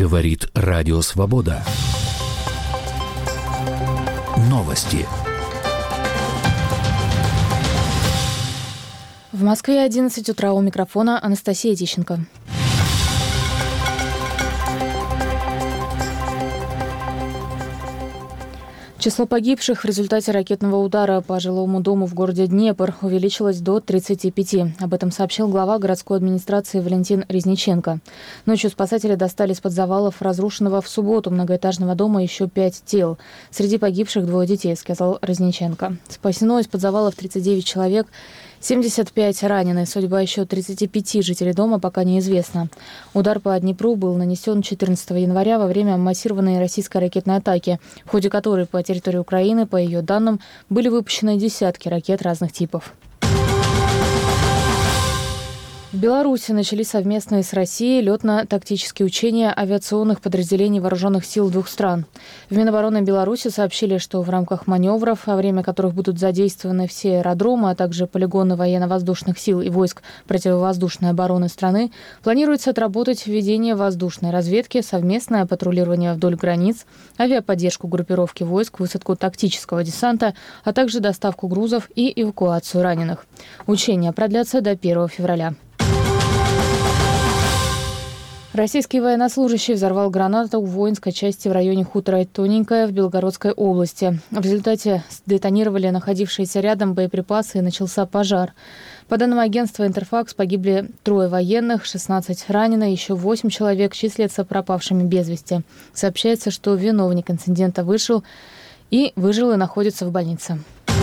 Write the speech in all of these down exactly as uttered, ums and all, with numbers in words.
Говорит Радио Свобода. Новости. В Москве одиннадцать утра, у микрофона Анастасия Тищенко. Число погибших в результате ракетного удара по жилому дому в городе Днепр увеличилось до тридцати пяти. Об этом сообщил глава городской администрации Валентин Резниченко. Ночью спасатели достали из-под завалов разрушенного в субботу многоэтажного дома еще пять тел. Среди погибших двое детей, сказал Резниченко. Спасено из-под завалов тридцать девять человек, семьдесят пять ранены. Судьба еще тридцати пяти жителей дома пока неизвестна. Удар по Днепру был нанесен четырнадцатого января во время массированной российской ракетной атаки, в ходе которой по территории Украины, по ее данным, были выпущены десятки ракет разных типов. В Беларуси начались совместные с Россией летно-тактические учения авиационных подразделений вооруженных сил двух стран. В Минобороны Беларуси сообщили, что в рамках маневров, во время которых будут задействованы все аэродромы, а также полигоны военно-воздушных сил и войск противовоздушной обороны страны, планируется отработать введение воздушной разведки, совместное патрулирование вдоль границ, авиаподдержку группировки войск, высадку тактического десанта, а также доставку грузов и эвакуацию раненых. Учения продлятся до первого февраля. Российский военнослужащий взорвал гранату в воинской части в районе хутора Тоненькое в Белгородской области. В результате сдетонировали находившиеся рядом боеприпасы и начался пожар. По данным агентства «Интерфакс», погибли трое военных, шестнадцать ранено, еще восемь человек числятся пропавшими без вести. Сообщается, что виновник инцидента вышел и выжил и находится в больнице.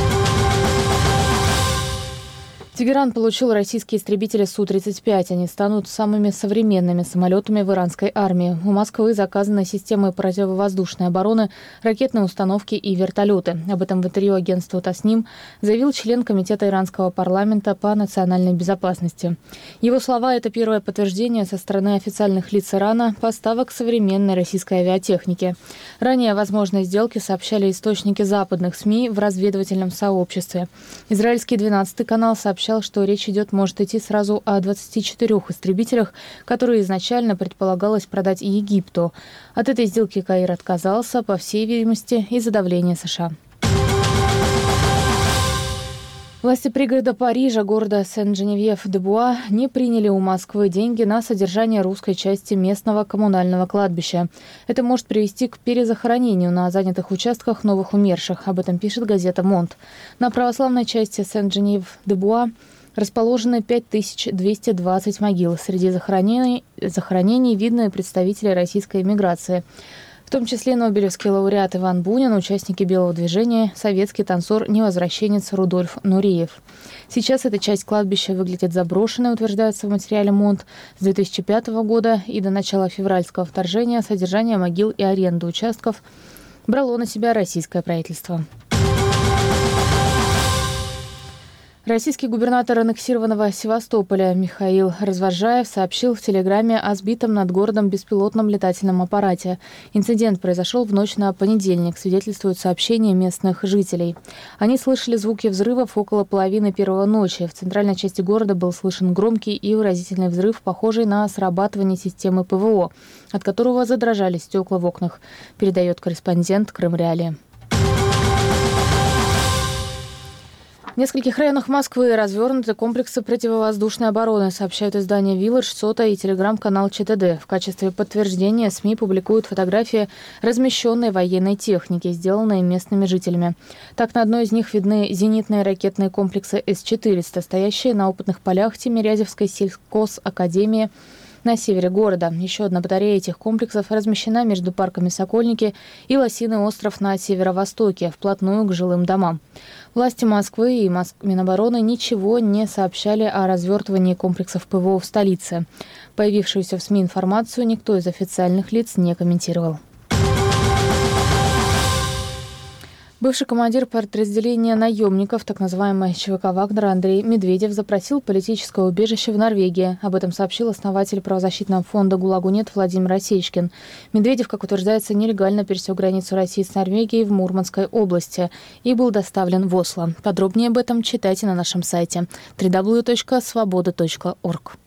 Тегеран получил российские истребители Су тридцать пять. Они станут самыми современными самолетами в иранской армии. У Москвы заказаны системы противовоздушной обороны, ракетные установки и вертолеты. Об этом в интервью агентству Тасним заявил член Комитета иранского парламента по национальной безопасности. Его слова – это первое подтверждение со стороны официальных лиц Ирана поставок современной российской авиатехники. Ранее о возможной сделке сообщали источники западных СМИ в разведывательном сообществе. Израильский двенадцатый канал сообщал, что речь идет, может идти сразу о двадцати четырёх истребителях, которые изначально предполагалось продать Египту. От этой сделки Каир отказался, по всей видимости, из-за давления США. Власти пригорода Парижа, города Сен-Женевьев-де-Буа, не приняли у Москвы деньги на содержание русской части местного коммунального кладбища. Это может привести к перезахоронению на занятых участках новых умерших. Об этом пишет газета «Монт». На православной части Сен-Женевьев-де-Буа расположены пять тысяч двести двадцать могил. Среди захоронений, захоронений видны представители российской эмиграции, в том числе нобелевский лауреат Иван Бунин, участники Белого движения, советский танцор-невозвращенец Рудольф Нуриев. Сейчас эта часть кладбища выглядит заброшенной, утверждается в материале МОНТ. С две тысячи пятого года и до начала февральского вторжения содержание могил и аренду участков брало на себя российское правительство. Российский губернатор аннексированного Севастополя Михаил Развозжаев сообщил в Телеграме о сбитом над городом беспилотном летательном аппарате. Инцидент произошел в ночь на понедельник, свидетельствуют сообщения местных жителей. Они слышали звуки взрывов около половины первого ночи. В центральной части города был слышен громкий и выразительный взрыв, похожий на срабатывание системы ПВО, от которого задрожали стекла в окнах, передает корреспондент Крым-Реалии. В нескольких районах Москвы развернуты комплексы противовоздушной обороны, сообщают издания «Вилледж», «Сота» и телеграм-канал ЧТД. В качестве подтверждения СМИ публикуют фотографии размещенной военной техники, сделанной местными жителями. Так, на одной из них видны зенитные ракетные комплексы С четыреста, стоящие на опытных полях Тимирязевской сельхозакадемии на севере города. Еще одна батарея этих комплексов размещена между парками «Сокольники» и «Лосиный остров» на северо-востоке, вплотную к жилым домам. Власти Москвы и Минобороны ничего не сообщали о развертывании комплексов ПВО в столице. Появившуюся в СМИ информацию никто из официальных лиц не комментировал. Бывший командир подразделения наемников, так называемой ЧВК Вагнера, Андрей Медведев запросил политическое убежище в Норвегии. Об этом сообщил основатель правозащитного фонда «ГУЛАГу нет» Владимир Осечкин. Медведев, как утверждается, нелегально пересек границу России с Норвегией в Мурманской области и был доставлен в Осло. Подробнее об этом читайте на нашем сайте дабл ю дабл ю дабл ю точка свобода точка орг.